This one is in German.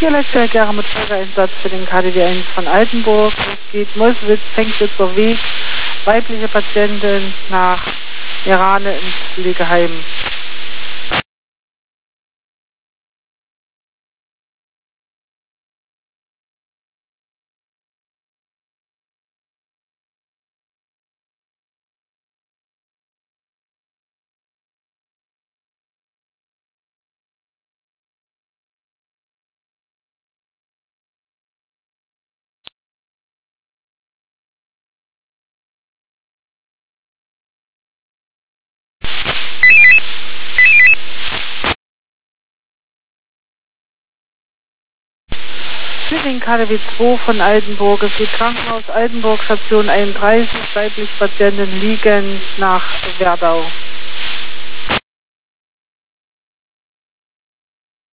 4 Leitstelle mit Folgeeinsatz für den KDW 1 von Altenburg. Es geht Meuselwitz, Fängschwitzer Weg, weibliche Patientin nach Irane ins Pflegeheim. Für den KDW 2 von Altenburg. Es geht Krankenhaus Altenburg, Station 31, weibliche Patientin liegend nach Werdau.